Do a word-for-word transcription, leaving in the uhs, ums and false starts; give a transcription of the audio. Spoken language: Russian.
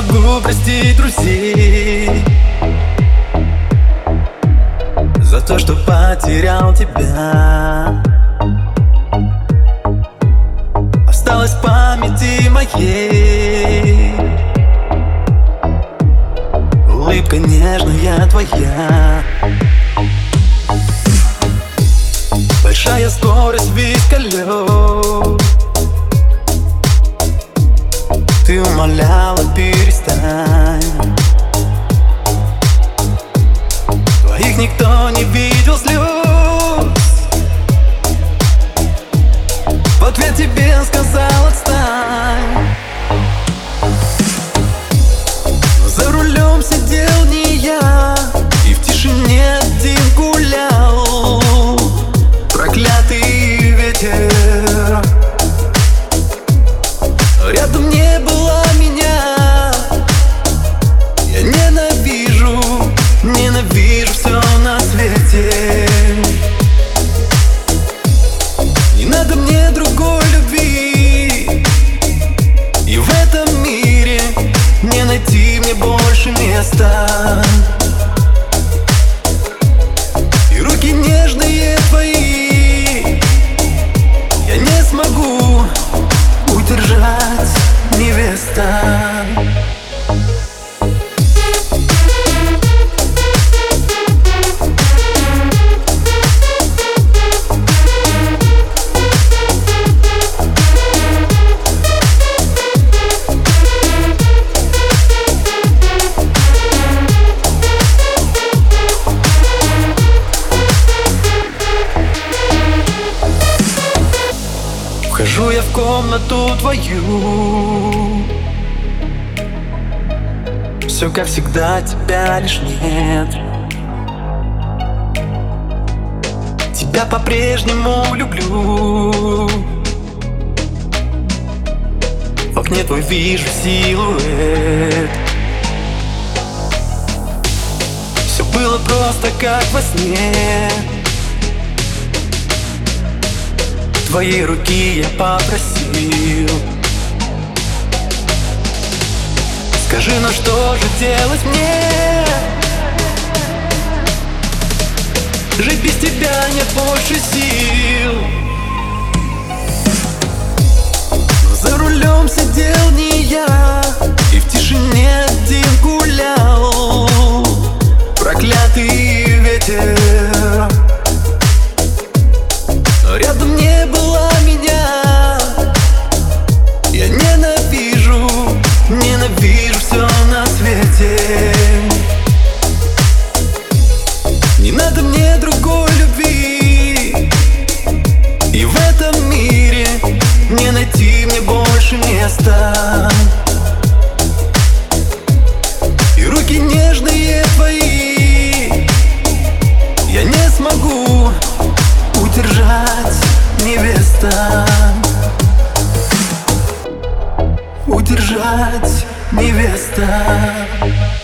могу простить друзей за то, что потерял тебя. Осталось в памяти моей улыбка нежная твоя. Большая скорость без колес. Ты умоляла, перестань. Твоих никто не видел слез. В ответ тебе сказал: отстань. За рулем сидел не я, и в тишине один гулял. Проклятый ветер. Рядом не было меня. Я ненавижу, ненавижу все на свете. Не надо мне другой любви, и в этом мире не найти мне больше места. И руки нежные твои я не смогу удержать, невеста. Вхожу я в комнату твою, все как всегда, тебя лишь нет. Тебя по-прежнему люблю. В окне твой вижу силуэт. Все было просто как во сне. Твои руки я попросил. Скажи, ну что же делать мне? Жить без тебя нет больше сил. Но за рулем сидел не я, и в тишине один гулял. Проклятый ветер. Рядом не было меня. Я ненавижу, ненавижу все на свете. Не надо мне другой любви, и в этом мире не найти мне больше места. И руки нежные твои я не смогу удержать, невеста. Удержать, невеста.